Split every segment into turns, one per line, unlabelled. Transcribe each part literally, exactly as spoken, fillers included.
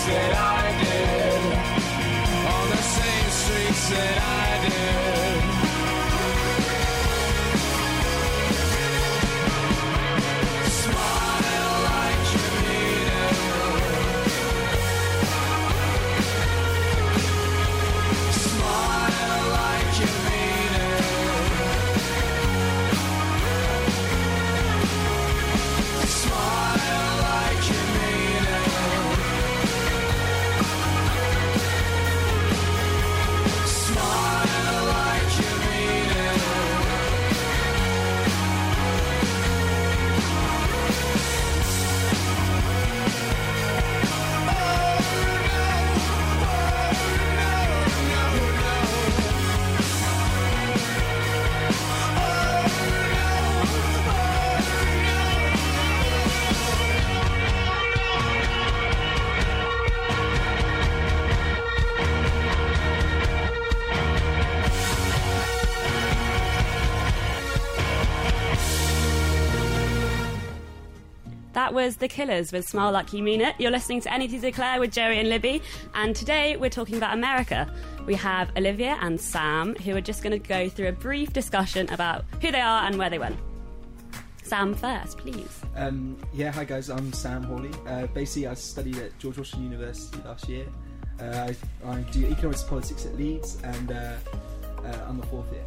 that I did, on the same streets that I did. Smile like you mean it. Smile like you mean it. Smile like you mean it. Smile like you mean it.
That was The Killers with Smile Like You Mean It. You're listening to Anything to Declare with Joey and Libby, and today we're talking about America. We have Olivia and Sam, who are just going to go through a brief discussion about who they are and where they went. Sam first, please.
Um, yeah, hi guys, I'm Sam Hawley. Uh, basically, I studied at George Washington University last year. Uh, I, I do economics and politics at Leeds, and uh, uh, I'm the fourth year.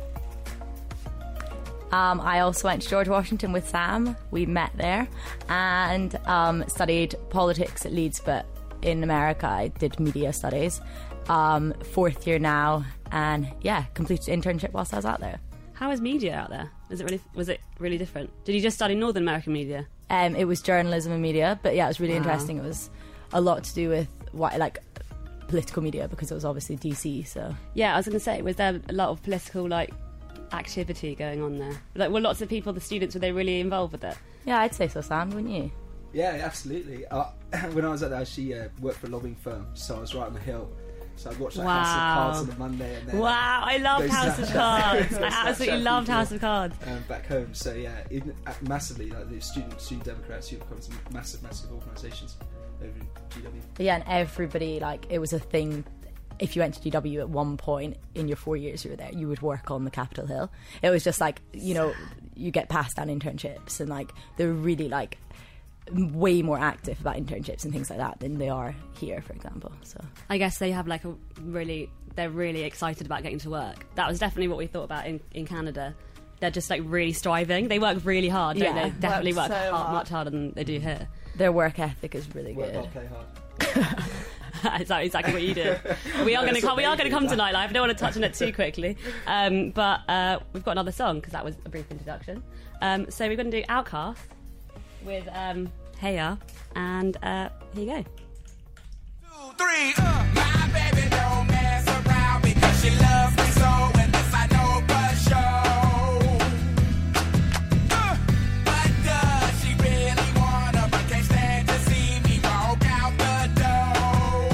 Um, I also went to George Washington with Sam. We met there and um, studied politics at Leeds, but in America I did media studies. Um, fourth year now, and yeah, completed internship whilst I was out there.
How is media out there? Is it really? Was it really different? Did you just study Northern American media?
Um, it was journalism and media, but yeah, it was really
Wow.
interesting. It was a lot to do with what, like political media, because it was obviously D C. So
Yeah, I was going to say, was there a lot of political like activity going on there? Like, were lots of people, the students, were they really involved with it?
yeah, I'd say so, Sam, wouldn't you?
Yeah, absolutely. Uh, when I was at that, she uh, worked for a lobbying firm, so I was right on the hill. So I'd watch like
Wow.
House of Cards on a Monday, and then
Wow, I loved
those
House of
Snapchat-
Cards. I
those
absolutely
Snapchat
loved
people,
House of Cards.
um, back home. So yeah, in, uh, massively, like the student, student Democrats, student Democrats, massive, massive organisations over in G W.
But yeah, and everybody, like, it was a thing. If you went to G W at one point in your four years you were there, you would work on the Capitol Hill. It was just like, you know, you get passed on internships, and like they're really like way more active about internships and things like that than they are here, for example. So
I guess they have like a really, they're really excited about getting to work. That was definitely what we thought about in, in Canada. They're just like really striving. They work really hard, don't
Yeah,
they? Definitely
work
work
so
hard,
hard.
much harder than they do here.
their work ethic is really
Work
good.
hard, play hard.
Is that exactly what you do? We are going to come. We are going to come to Nightlife. I don't want to touch on it too quickly, um, but uh, we've got another song because that was a brief introduction. Um, so we're going to do Outcast with um, Hey Ya, and uh, here you go.
Two, three, uh. My baby don't mess around because she loves me so, and this I know for sure. Uh. But does she really wanna, but can't stand to see me walk out the door?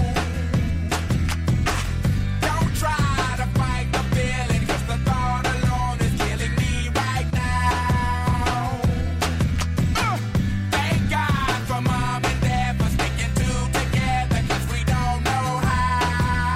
Don't try to fight the feeling, 'cause the thought alone is killing me right now. Uh. Thank God for mom and dad for sticking two together, 'cause we don't know how.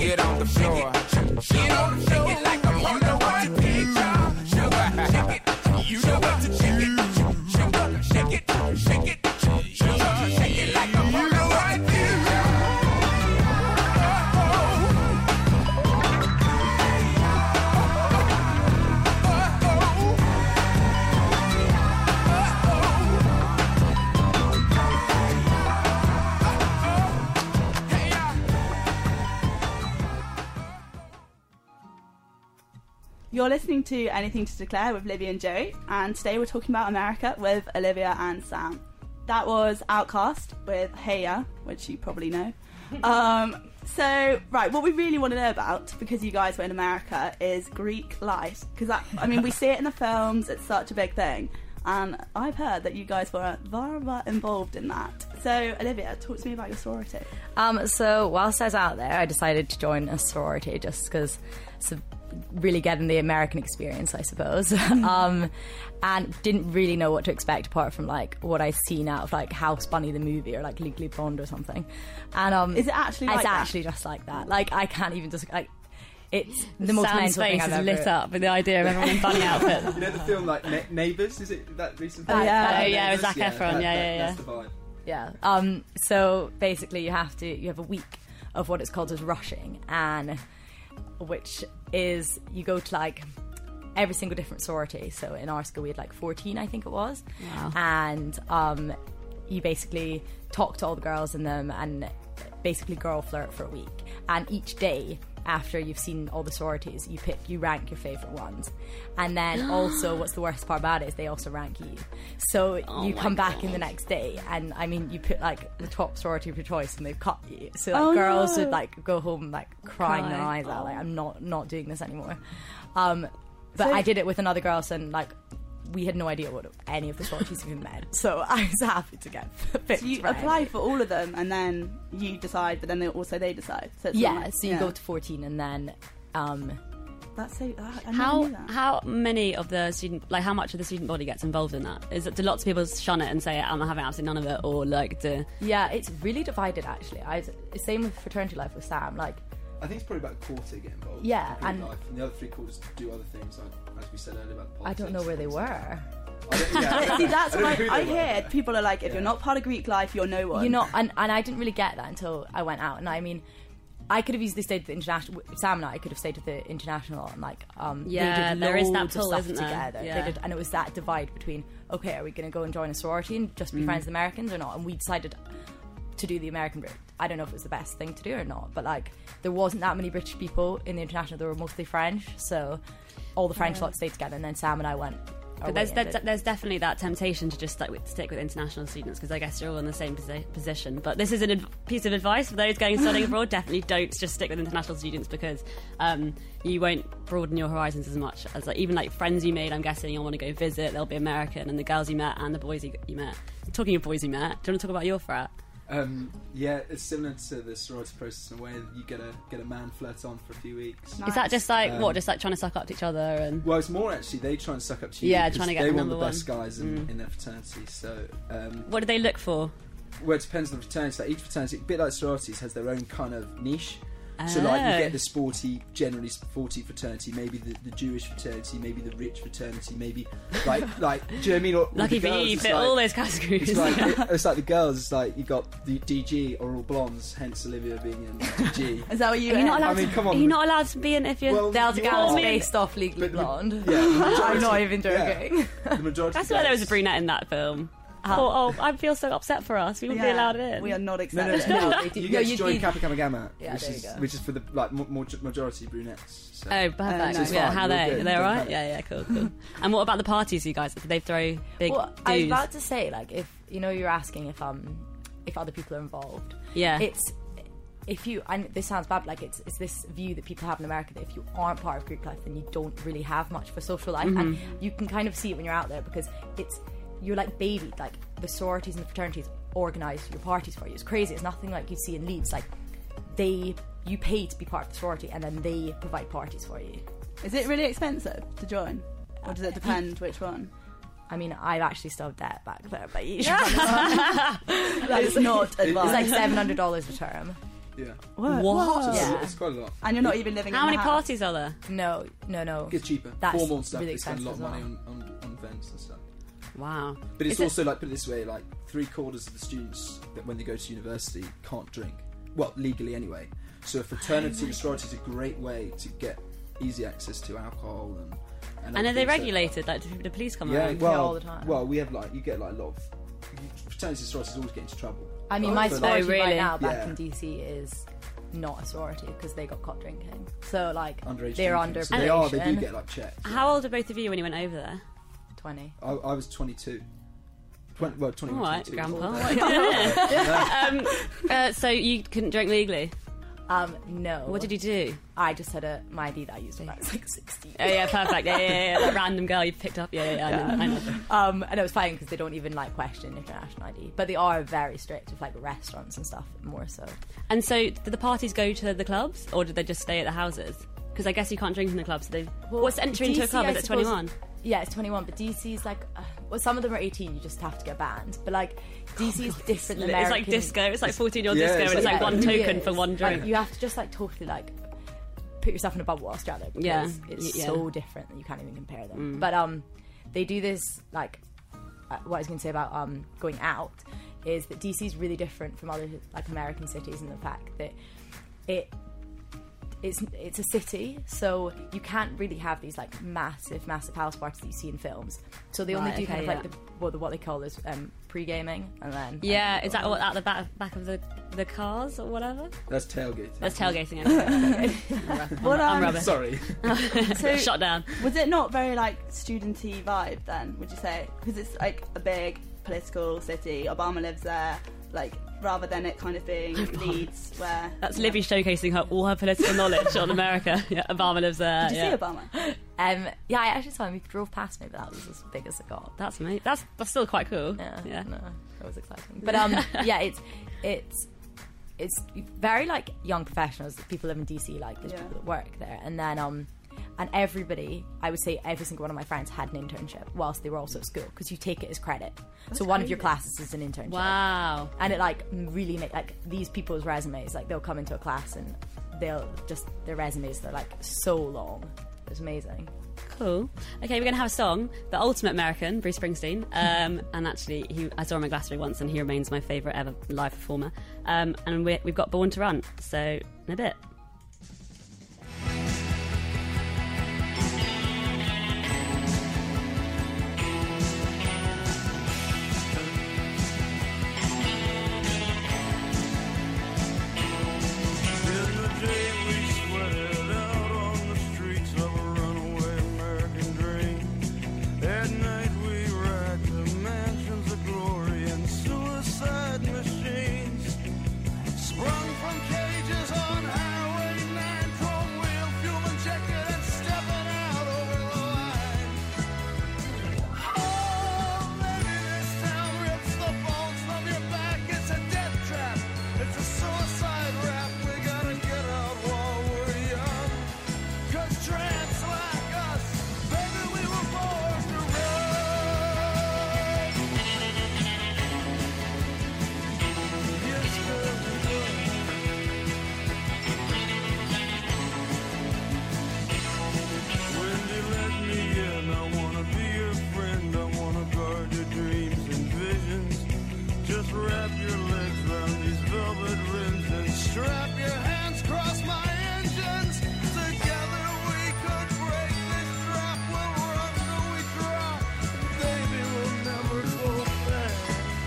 Get on the floor. Get on the floor like a you know what to do. Sugar, shake it. You know what to shake it. Sugar, shake it, shake it. Sugar, shake it like a you know what to do.
You're listening to Anything to Declare with Livy and Joey, and today we're talking about America with Olivia and Sam. That was Outcast with Hey Ya, which you probably know. Um, so, right, what we really want to know about, because you guys were in America, is Greek life. Because, I mean, we see it in the films, it's such a big thing. And I've heard that you guys were very involved in that. So, Olivia, talk to me about your sorority.
Um, so, whilst I was out there, I decided to join a sorority just because it's a really getting the American experience, I suppose. um, and didn't really know what to expect apart from like what I'd seen out of like House Bunny the movie or like Legally Blonde or something. And um,
is it actually like
it's
that?
actually just like that. Like I can't even just like it's the most
Sam's
mental thing
face
I've
is
ever
lit up with the idea of everyone in funny outfits.
You know the film like Na- Neighbours? Is it that recent?
Oh,
film?
yeah.
Oh, yeah, with
Neighbours?
Zac Efron.
that-
Yeah,
that-
yeah, yeah.
That's the vibe.
Yeah. Um, so basically, you have to you have a week of what it's called as rushing, and which is you go to like every single different sorority. So in our school we had like fourteen, I think it was.
Wow.
And um, you basically talk to all the girls in them and basically girl flirt for a week. And each day after you've seen all the sororities, you pick, you rank your favourite ones. And then also what's the worst part about it is they also rank you. So
Oh
you
my
come back
God.
in the next day and I mean you put like the top sorority of your choice and they've cut you. So like
Oh,
girls
no.
would like go home like crying their
Cry.
eyes out
Oh.
like I'm not not doing this anymore. Um, but
So-
I did it with another girl and like we had no idea what any of the sororities even meant. So I was happy to get picked.
So you
for
apply
any.
for all of them, and then you decide, but then they also they decide. So it's
Yeah,
not like-
so you
yeah.
go to fourteen and then um,
That's so. Uh, I never
How
knew that.
how many of the student like how much of the student body gets involved in that? Is it do lots of people shun it and say I'm not having absolutely none of it, or like do
yeah, it's really divided actually. I was, same with fraternity life with Sam. Like
I think it's probably about a quarter get involved.
Yeah,
in Greek
and-
life, and the other three quarters do other things, like, as we said earlier about the
I
politics.
don't know where they were.
I don't, yeah, I don't
See,
know.
that's
I don't
what
know who
I, I
they were.
hear. People are like, if
Yeah.
you're not part of Greek life, you're no one.
You know, and, and I didn't really get that until I went out. And I mean, I could have easily stayed with the international. Sam and I could have stayed with the international, and like, um,
Yeah,
they did
there is that
loads of
pull,
stuff
isn't there?
together. They
Yeah.
did, and it was that divide between, okay, are we going to go and join a sorority and just be
Mm.
friends with Americans or not? And we decided to do the American route. I don't know if it was the best thing to do or not, but like, there wasn't that many British people in the international. They were mostly French, so all the French lot stayed together, and then Sam and I went. our
But there's,
way,
there's
and
there's definitely that temptation to just stick with, stick with international students because I guess you're all in the same posi- position. But this is a ad- piece of advice for those going studying abroad. Definitely don't just stick with international students because um, you won't broaden your horizons as much as like even like friends you made. I'm guessing you'll want to go visit. They'll be American, and the girls you met and the boys you, you met. Talking of boys you met, do you want to talk about your frat?
Um, yeah, it's similar to the sorority process in a way that you get a get a man flirt on for a few weeks.
Nice.
Is that just like
Um,
what, just like trying to suck up to each other and?
Well, it's more actually they try and suck up to you.
Yeah,
because
trying to get
they
the
want
number
the
one.
best guys in,
Mm.
in their fraternity. So, um,
What do they look for?
well, it depends on the fraternity. Like each fraternity, a bit like sororities, has their own kind of niche. So, like, you
Oh.
get the sporty, generally sporty fraternity, maybe the, the Jewish fraternity, maybe the rich fraternity, maybe like like. Do you know what I mean? Or, or
Lucky
the
for you,
girls,
you
it's
fit
like-
all those categories.
It's like it, it's like the girls. It's like you got the D G or all blondes, hence Olivia being in D G.
Is that what you?
Are you not
in?
allowed
I mean,
to?
come on.
Are you not allowed to be in if you're?
Well,
Delta
you
Gamma's
are.
based off Legally
But the-
Blonde.
Yeah, the majority-
I'm not even
yeah.
joking.
The majority.
That's
of
why there was a
guys-
brunette in that film. Oh, oh, I feel so upset for us. We wouldn't be
Yeah,
allowed in.
We are not
No,
accepted.
no, no.
No,
You
no,
get to
you-
join
you-
Kappa Gamma Gamma,
Yeah,
which
there you
is
go.
which is for the like mo- mo- majority brunettes. So.
Oh, perfect.
Uh, no.
Yeah,
Fine,
how
you're
they?
good.
Are they
Don't
alright?
panic.
Yeah, yeah, cool, cool. And what about the parties, you guys? Did they throw big
Well, I was
dues?
about to say, like, if you know, you're asking if um if other people are involved.
Yeah.
It's if you and this sounds bad, like it's it's this view that people have in America that if you aren't part of Greek life, then you don't really have much for social life, and you can kind of see it when you're out there because it's you're like babied. Like the sororities and the fraternities organise your parties for you. It's crazy. It's nothing like you see in Leeds. Like they you pay to be part of the sorority, and then they provide parties for you.
Is it really expensive to join, or does it depend which one?
I mean, I've actually still have debt back there, but you should
That is not
It's like
advised.
seven hundred dollars a term.
Yeah.
What?
What?
It's,
Yeah.
a, it's quite a lot.
And you're not even living
How
in
many
the house.
parties are there?
No, no, no.
It gets cheaper.
That's
Formal and stuff.
really
They spend a lot of
expensive
money
as
on, on, on events and stuff.
Wow.
But it's
Is it-
also like, put it this way, like three quarters of the students that when they go to university can't drink. Well, legally anyway. So a fraternity and sorority is a great way to get easy access to alcohol and. And,
And
other
are they
things that-
regulated? Like, do the police come
Yeah,
around?
well,
all the time.
well, we have like you get like a lot of fraternity and sororities always get into trouble.
I mean,
Oh,
my
for,
sorority
Oh, really?
right now back
Yeah.
in D C is not a sorority because they got caught drinking. So like
Underage
they're
drinking.
under
So they are. They do
probation.
get like checks.
How old are both of you when you went over there?
twenty.
I, I was twenty-two. twenty, well, twenty-one,
All right,
twenty-two.
Grandpa. um, uh, so you couldn't drink legally.
Um, no.
What did you do?
I just had a my I D that I used when I was like sixteen.
Oh yeah, perfect. Yeah, yeah, yeah. That random girl you picked up. Yeah, yeah, yeah. I know. I know.
Um, and it was fine because they don't even like question international I D, but they are very strict with like restaurants and stuff more so.
And so, did the parties go to the clubs, or did they just stay at the houses? Because I guess you can't drink in the clubs. So they.
Well,
What's entry into a
D C,
club?
I
Is it
suppose-
twenty-one?
Yeah, it's twenty-one, but D C's like, uh, well, some of them are eighteen. You just have to get banned. But like, D C's different than
It's
American.
like disco. It's like fourteen-year-old
Yeah,
disco,
it's
and it's
like-
like
Yeah,
one
it really
token
is.
for one drink.
Like, you have to just like totally like put yourself in a bubble altogether because
Yeah,
it's
y- yeah.
so different that you can't even compare them.
Mm.
But um, they do this like uh, what I was going to say about um going out is that D C is really different from other like American cities in the fact that it. It's, it's a city, so you can't really have these like massive, massive house parties that you see in films. So they only
Right,
do kind
okay,
of like
yeah.
the, what, what they call is um, pre-gaming, and then
Yeah,
and
is that what, at the back, back of the, the cars or whatever?
That's tailgating.
That's tailgating. Okay.
What,
I'm
um,
rubbish.
Sorry.
So-
Shot down.
Was it not very like student-y vibe then? Would you say? Because it's like a big political city. Obama lives there. Like rather than it kind of being Leeds, where
That's Libby showcasing her all her political knowledge on America. Yeah, Obama lives there.
Did you
yeah.
see Obama?
Um, yeah, I actually saw him. He drove past me, but that was as big as it got.
That's me. That's that's still quite cool.
Yeah,
Yeah.
no, that was exciting. But um, yeah, it's it's it's very like young professionals. People live in D C, like there's
Yeah.
people that work there, and then um, and everybody, I would say every single one of my friends had an internship whilst they were also at school because you take it as credit. so one of your
crazy.
classes is an internship.
Wow.
And it like really make like these people's resumes, like they'll come into a class and they'll just their resumes they're like so long. It's amazing.
Cool. Okay, we're going to have a song, The Ultimate American, Bruce Springsteen. Um, and actually, he, I saw him at Glastonbury once, and he remains my favourite ever live performer. Um, and we we've got Born to Run, so in a bit.
In the day we sweated out on the streets of a runaway American dream. At night we ride to mansions of glory and suicide machines. Sprung from cages on Highway nine, chrome wheel, fuel injected and stepping out over the line. Oh, maybe this town rips the bones from your back. It's a death trap. It's a suicide rap. We gotta get out while we're young. 'Cause tramps like us, baby, we were born to run. Yes, girl, we were. Wendy, let me in. I wanna be your friend. I wanna guard your dreams and visions. Just wrap your legs around these velvet rims and strap your hands across my engines. Together we could break this trap. We'll run till we drop. Baby, we'll never go back.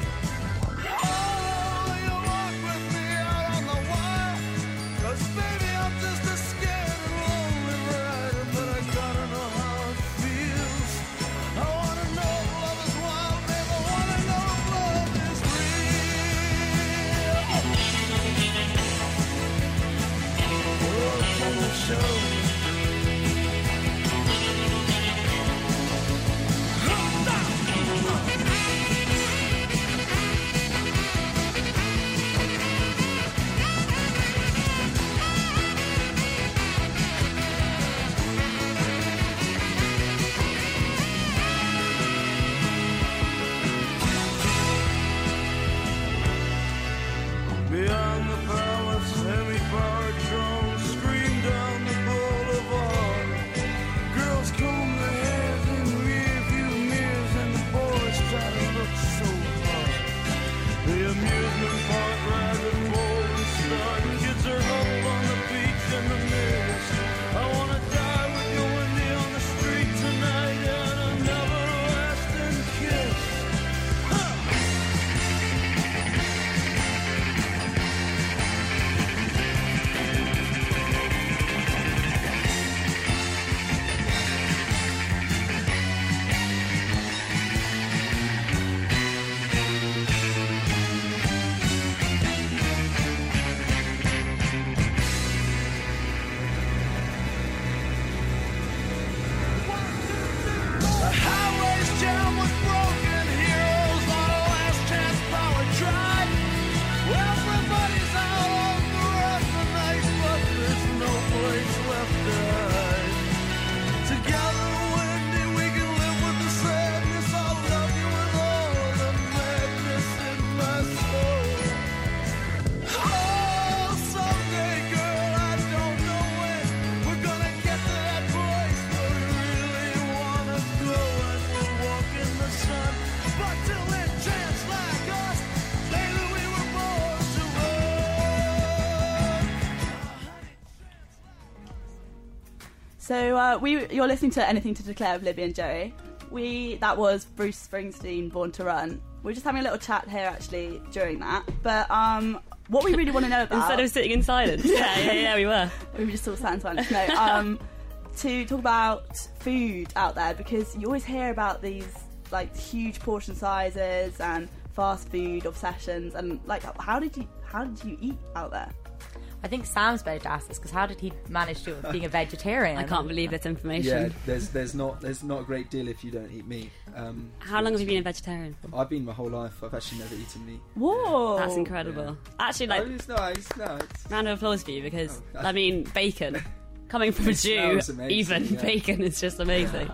Oh, you walk with me out on the wire. 'Cause baby, I'm just a scared and lonely rider, but I gotta know how it feels. I wanna know if love is wild, babe. I wanna know if love is real. Oh, can you show me? Beyond the palace,
So uh, we, you're listening to Anything to Declare with Libby and Joey. We that was Bruce Springsteen, Born to Run. We were just having a little chat here actually during that. But um, what we really want to know about
Instead of sitting in silence. yeah, yeah, yeah, we were.
we were just all sat in silence. No, um, to talk about food out there, because you always hear about these like huge portion sizes and fast food obsessions, and like how did you how did you eat out there?
I think Sam's better to ask this, because how did he manage to being a vegetarian?
I can't believe this information.
Yeah, there's there's not there's not a great deal if you don't eat meat. Um,
How long have you been a vegetarian for?
I've been my whole life. I've actually never eaten meat.
Whoa,
That's incredible. Actually, like,
Oh, it's nice. No, it's,
round of applause for you, because,
Oh,
I mean, bacon. Coming from a
It
Jew,
smells amazing,
even
yeah.
bacon is just amazing.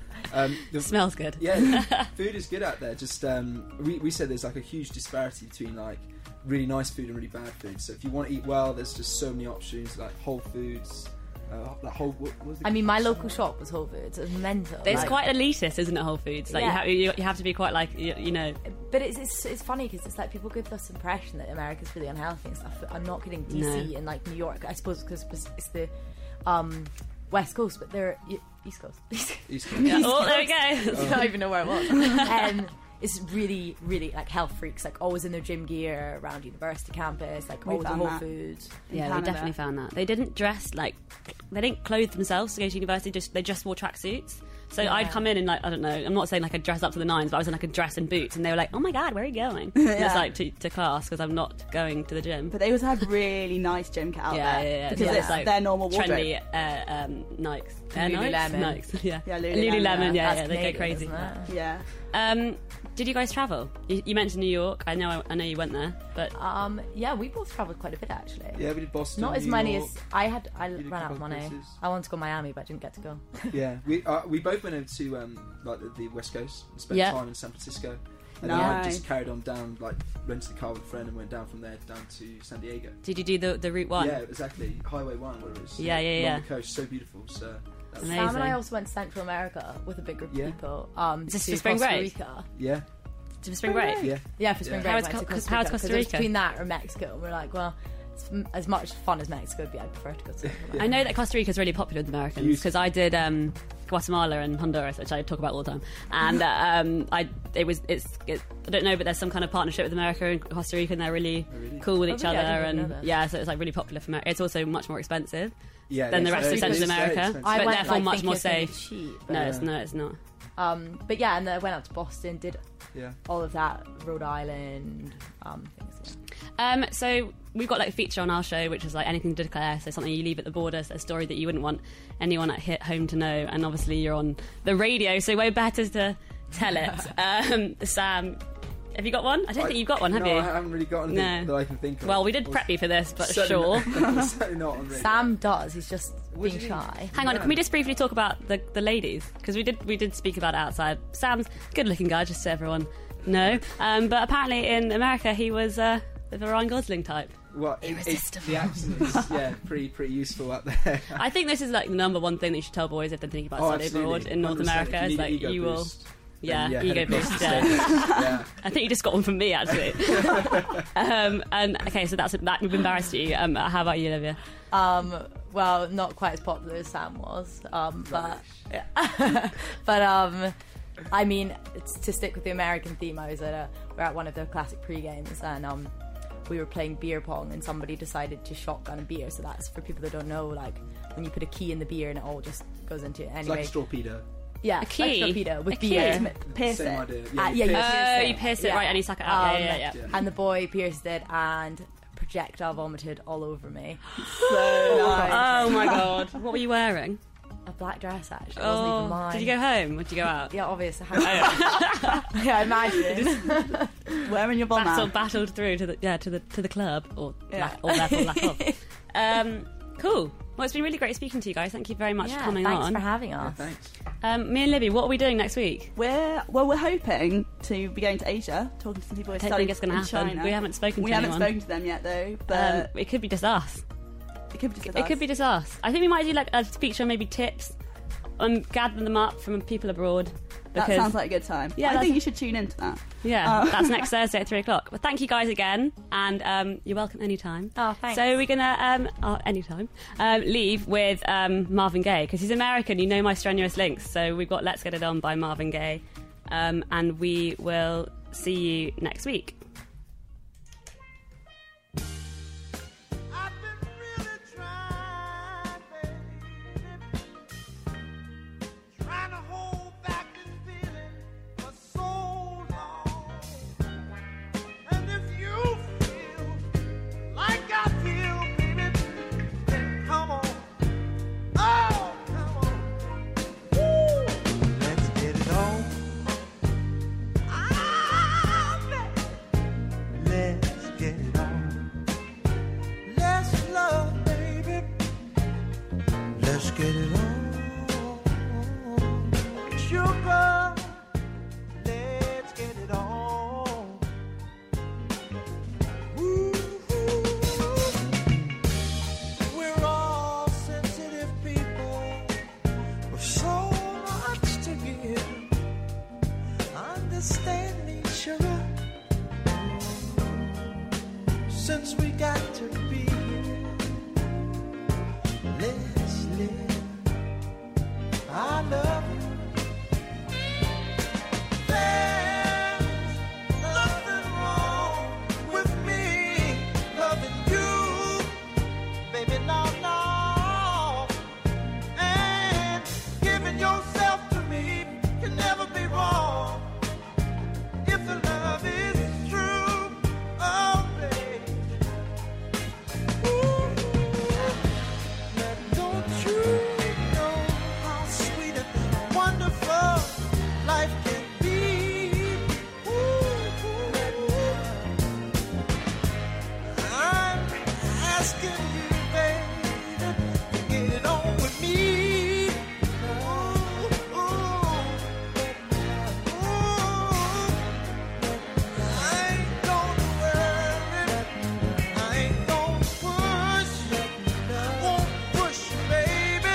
um, the,
Smells good.
yeah, food is good out there. Just um, we we said there's like a huge disparity between like really nice food and really bad food. So if you want to eat well, there's just so many options like Whole Foods, uh, like Whole. What, what was the
I mean, my local shop was Whole Foods. It was mental.
It's
like-
quite elitist, isn't it, Whole Foods? Like,
Yeah.
you, ha- you, you have to be quite, like, you, you know...
But it's it's, it's funny because it's like people give this impression that America's really unhealthy and stuff. But I'm not kidding. D C
No.
and like New York, I suppose, because it's the um, West Coast, but they're y- East Coast.
East Coast.
Yeah. Oh, there we go.
I don't even know where it was. Um, it's really, really like health freaks, like always in their gym gear around university campus, like
We
always at
found
Whole
that.
Foods.
in
Yeah, we
Canada.
definitely found that. They didn't dress, like... They didn't clothe themselves to go to university, just they just wore tracksuits. So
Yeah.
I'd come in and, like, I don't know, I'm not saying, like, I'd dress up to the nines, but I was in, like, a dress and boots, and they were like, oh my god, where are you going? And it's
Yeah.
like, to, to class, because I'm not going to the gym.
But they also had really nice gym kit out
yeah,
there
yeah, yeah.
because
So
it's
like
their normal wardrobe.
trendy uh, um, Nikes. Air
Lululemon.
Nikes? Nikes, yeah.
Yeah,
Lululemon,
Lululemon,
yeah,
That's
yeah, they
Canadian,
go crazy.
isn't it?
Yeah.
Um, did you guys travel? You, you mentioned New York. I know, I know you went there, but
Um, yeah, we both travelled quite a bit actually.
Yeah, we did Boston.
Not as
New
many
York.
as I had. I
did a
ran out of
couple of
money.
places.
I wanted to go to Miami, but I didn't get to go.
Yeah, we uh, we both went over to um, like the, the West Coast and spent
Yeah.
time in San Francisco, and then I
Nice.
just carried on down, like rented a car with a friend and went down from there down to San Diego.
did you do the the Route One?
Yeah, exactly. Highway One, whatever it is.
Yeah, yeah,
Along
yeah.
the coast, so beautiful. So that was,
Amazing.
Sam and I also went to Central America with a big group of
Yeah.
people. Um,
Is this
to
for spring
Costa
break?
Rica.
yeah,
To spring break?
yeah.
Yeah, for spring
Yeah.
break.
How is
went
Co-
to Costa
how is
Rica,
Costa
'cause it was
Rica?
between that or Mexico, and we're like, well, it's m- as much fun as Mexico would be, I'd prefer to go to. Central America.
I know that Costa Rica is really popular with Americans
Huge.
because I did um, Guatemala and Honduras, which I talk about all the time, and uh, um, I it was it's it, I don't know, but there's some kind of partnership with America and Costa Rica, and they're really
Oh, really?
cool with
Oh,
each
really? I
other,
didn't know
and
that.
yeah, so it's like really popular for America. It's also much more expensive
Yeah,
than the
yeah,
rest
so
of
it's-
Central
it's very
America,
expensive.
I
but
went,
therefore
like,
much
thinking
more
it's gonna be
safe.
cheap, but-
No, it's no, it's not.
Um, but yeah, and then I went out to Boston, did
Yeah.
all of that, Rhode Island, um, things.
Um, so we've got like a feature on our show, which is like anything to declare. So something you leave at the border, so a story that you wouldn't want anyone at hit home to know. And obviously you're on the radio, so way better to tell it. um, Sam, have you got one? I don't
I-
think you've got one, have
no,
you?
I haven't really got anything
No.
that I can think of.
Well, we did
Or-
prep you for this, but
certainly
sure.
not- certainly not on radio.
Sam does. He's just
What
being
do you mean?
shy.
Hang on,
No.
can we just briefly talk about the, the ladies? Because we did we did speak about it outside. Sam's a good-looking guy, just so everyone know. Um, but apparently in America he was uh, the Ryan Gosling type.
Well, it, it,
Irresistible.
the accent is yeah, pretty pretty useful out there.
I think this is like the number one thing that you should tell boys if they're thinking about
Oh,
studying abroad
absolutely.
in North
one hundred percent.
America.
If
Is
you
like
need an ego
you will,
boost,
yeah,
then,
ego
head
boost.
across
Yeah.
the yeah.
I think you just got one from me actually. um, and okay, so that's that would embarrass you. Um, how about you, Olivia?
Um, well, not quite as popular as Sam was, um, but but um, I mean, it's, to stick with the American theme, I was at a we're at one of the classic pre-games and um, we were playing beer pong and somebody decided to shotgun a beer. So that's for people that don't know, like when you put a key in the beer and it all just goes into it.
It's
Anyway,
like a torpedo.
yeah,
A key?
like torpedo with
A key?
beer.
Pierce
Same
it.
idea.
Uh,
you
yeah, you
pierce
pierce
Oh,
it.
you pierced it
Yeah.
right, and you suck it out.
Um,
yeah, yeah, yeah.
Yeah.
And the boy pierced it and projectile vomited all over me.
So nice.
Oh my god, what were you wearing?
A black dress, actually. It wasn't even
Oh,
mine.
did you go home? Or did you go out?
Yeah, obviously. Yeah, imagine.
Wearing your bomb
Battle,
out.
battled through to the yeah to the to the club or
Yeah.
lack, or therefore lack of. Um, cool. Well, it's been really great speaking to you guys. Thank you very much
Yeah,
for coming
thanks
on.
for having
Yeah,
us.
thanks.
Um, me and Libby, what are we doing next week?
We're well, we're hoping to be going to Asia, talking to some people who
I don't
studied
think it's going to
in
happen.
China.
We haven't spoken
We
to
haven't
anyone.
spoken to them yet, though.
um,
But
it could be just us.
it could be just
It
us.
could be just us. I think we might do like a feature, maybe tips, and gather them up from people abroad,
That
because-
sounds like a good time.
Yeah,
I
that's-
think you should tune into that.
Yeah,
Oh.
that's next Thursday at three o'clock. Well, thank you guys again, and um, you're welcome anytime.
Oh, thanks.
So we're gonna um, oh, anytime um, leave with um, Marvin Gaye because he's American. You know my strenuous links. So we've got "Let's Get It On" by Marvin Gaye, um, and we will see you next week.
I've been really trying, baby, trying to hold back this feeling for so long. And if you feel like I feel, baby, then come on. Oh, come on. Woo. Let's get it on. Ah, baby. Let's get it on. Let's love, baby. Let's get it on. Sugar, let's get it on. Ooh, we're all sensitive people with so much to give. Understand me, sugar. Since we got to be here, let's live. I love you. There's nothing wrong with me loving you, baby, no, no. And giving yourself to me can never be wrong if the love is true. Oh, baby. Ooh. Now, don't you know how sweet and wonderful life can be? Ooh. I'm asking you, baby, to get it on with me. Ooh, ooh, ooh. I ain't gonna worry, I ain't gonna push, I won't push you, baby.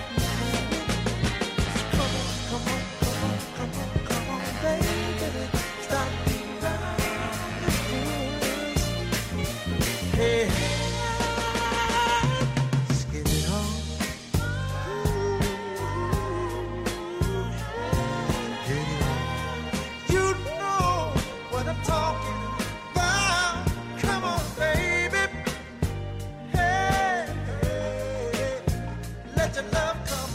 Come on, come on, come on, come on, come on, baby. Stop being around this. Hey, let's get it on. Get it on. You know what I'm talking about. Come on, baby. Hey, hey, let your love come